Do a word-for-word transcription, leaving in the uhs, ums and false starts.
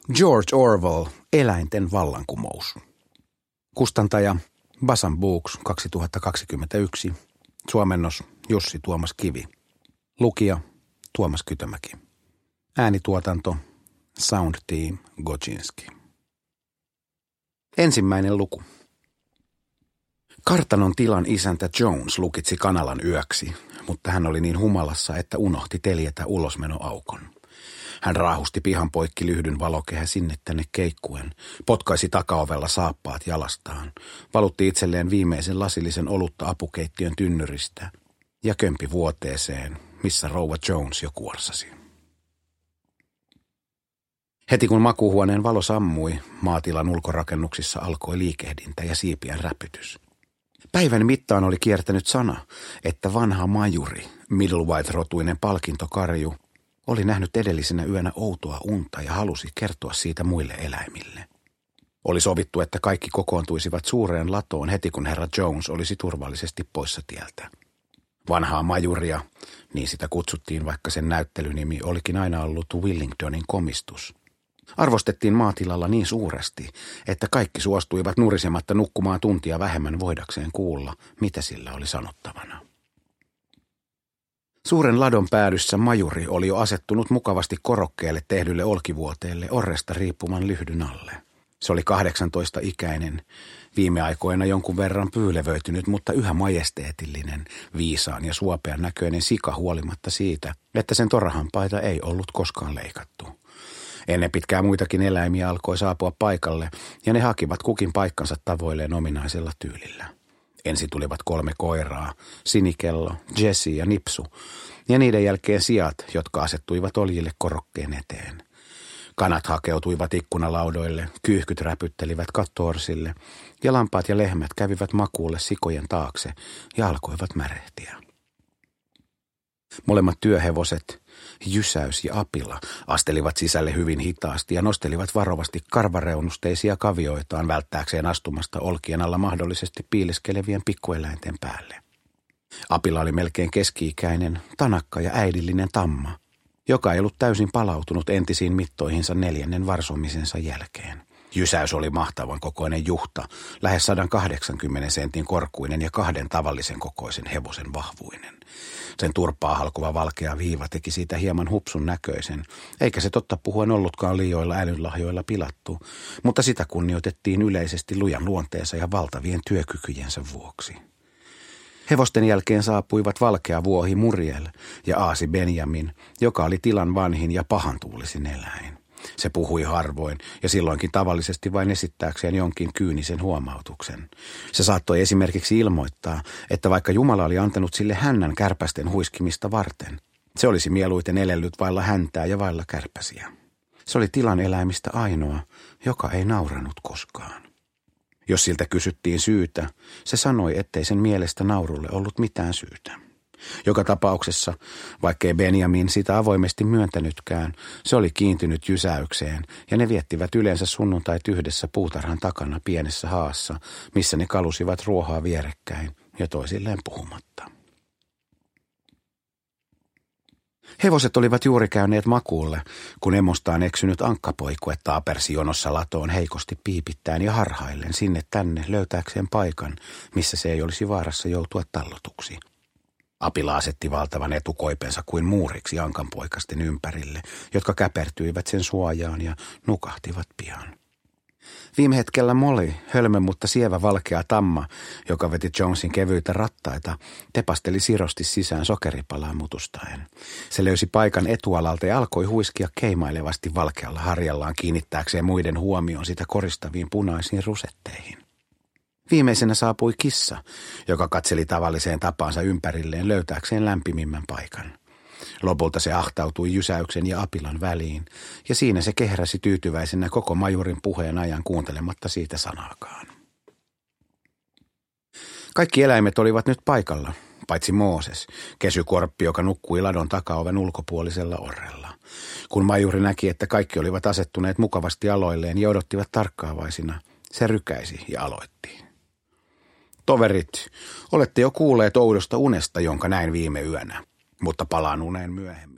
George Orwell, Eläinten vallankumous. Kustantaja Basan Books kaksituhattakaksikymmentäyksi. Suomennos Jussi Tuomas Kivi. Lukija Tuomas Kytömäki. Äänituotanto Sound Team Gojinski. Ensimmäinen luku. Kartanon tilan isäntä Jones lukitsi kanalan yöksi, mutta hän oli niin humalassa, että unohti teljetä ulosmenoaukon. Hän raahusti pihan poikki lyhdyn valokehä sinne tänne keikkuen, potkaisi takaovella saappaat jalastaan, valutti itselleen viimeisen lasillisen olutta apukeittiön tynnyristä ja kömpi vuoteeseen, missä rouva Jones jo kuorsasi. Heti kun makuuhuoneen valo sammui, maatilan ulkorakennuksissa alkoi liikehdintä ja siipien räpytys. Päivän mittaan oli kiertänyt sana, että vanha majuri, Middlewhite-rotuinen palkintokarju, oli nähnyt edellisenä yönä outoa unta ja halusi kertoa siitä muille eläimille. Oli sovittu, että kaikki kokoontuisivat suureen latoon heti kun herra Jones olisi turvallisesti poissa tieltä. Vanhaa majuria, niin sitä kutsuttiin, vaikka sen näyttelynimi olikin aina ollut Willingdonin komistus, arvostettiin maatilalla niin suuresti, että kaikki suostuivat nurisematta nukkumaan tuntia vähemmän voidakseen kuulla, mitä sillä oli sanottavana. Suuren ladon päädyssä majuri oli jo asettunut mukavasti korokkeelle tehdylle olkivuoteelle orresta riippuman lyhdyn alle. Se oli kahdeksantoista-ikäinen, viime aikoina jonkun verran pyylevöitynyt, mutta yhä majesteetillinen, viisaan ja suopean näköinen sika huolimatta siitä, että sen torahampaita ei ollut koskaan leikattu. Ennen pitkää muitakin eläimiä alkoi saapua paikalle, ja ne hakivat kukin paikkansa tavoilleen ominaisella tyylillä. Ensin tulivat kolme koiraa, Sinikello, Jesse ja Nipsu, ja niiden jälkeen siat, jotka asettuivat oljille korokkeen eteen. Kanat hakeutuivat ikkunalaudoille, kyyhkyt räpyttelivät kattoorsille, ja lampaat ja lehmät kävivät makuulle sikojen taakse ja alkoivat märehtiä. Molemmat työhevoset, Jysäys ja Apila, astelivat sisälle hyvin hitaasti ja nostelivat varovasti karvareunusteisia kavioitaan välttääkseen astumasta olkien alla mahdollisesti piileskelevien pikkueläinten päälle. Apila oli melkein keski-ikäinen, tanakka ja äidillinen tamma, joka ei ollut täysin palautunut entisiin mittoihinsa neljännen varsomisensa jälkeen. Jysäys oli mahtavan kokoinen juhta, lähes sata kahdeksankymmentä sentin korkuinen ja kahden tavallisen kokoisen hevosen vahvuinen. Sen turpaa halkova valkea viiva teki siitä hieman hupsun näköisen, eikä se totta puhuen ollutkaan liioilla älynlahjoilla pilattu, mutta sitä kunnioitettiin yleisesti lujan luonteensa ja valtavien työkykyjensä vuoksi. Hevosten jälkeen saapuivat valkea vuohi Muriel ja aasi Benjamin, joka oli tilan vanhin ja pahantuulisin eläin. Se puhui harvoin ja silloinkin tavallisesti vain esittääkseen jonkin kyynisen huomautuksen. Se saattoi esimerkiksi ilmoittaa, että vaikka Jumala oli antanut sille hännän kärpästen huiskimista varten, se olisi mieluiten elellyt vailla häntää ja vailla kärpäsiä. Se oli tilan eläimistä ainoa, joka ei nauranut koskaan. Jos siltä kysyttiin syytä, se sanoi, ettei sen mielestä naurulle ollut mitään syytä. Joka tapauksessa, vaikkei Benjamin sitä avoimesti myöntänytkään, se oli kiintynyt Jysäykseen ja ne viettivät yleensä sunnuntait yhdessä puutarhan takana pienessä haassa, missä ne kalusivat ruohaa vierekkäin ja toisilleen puhumatta. Hevoset olivat juuri käyneet makuulle, kun emostaan eksynyt ankkapoikue taapersi jonossa latoon heikosti piipittäen ja harhaillen sinne tänne löytääkseen paikan, missä se ei olisi vaarassa joutua tallotuksi. Apila asetti valtavan etukoipensa kuin muuriksi ankanpoikasten ympärille, jotka käpertyivät sen suojaan ja nukahtivat pian. Viime hetkellä Molly, hölmö mutta sievä valkea tamma, joka veti Jonesin kevyitä rattaita, tepasteli sirosti sisään sokeripalaa mutustaen. Se löysi paikan etualalta ja alkoi huiskia keimailevasti valkealla harjallaan kiinnittääkseen muiden huomioon sitä koristaviin punaisiin rusetteihin. Viimeisenä saapui kissa, joka katseli tavalliseen tapaansa ympärilleen löytääkseen lämpimimmän paikan. Lopulta se ahtautui Jysäyksen ja Apilan väliin, ja siinä se kehräsi tyytyväisenä koko majurin puheen ajan kuuntelematta siitä sanaakaan. Kaikki eläimet olivat nyt paikalla, paitsi Mooses, kesykorppi, joka nukkui ladon takaoven ulkopuolisella orrella. Kun majuri näki, että kaikki olivat asettuneet mukavasti aloilleen ja odottivat tarkkaavaisina, se rykäisi ja aloitti. Toverit, olette jo kuulleet oudosta unesta, jonka näin viime yönä, mutta palaan uneen myöhemmin.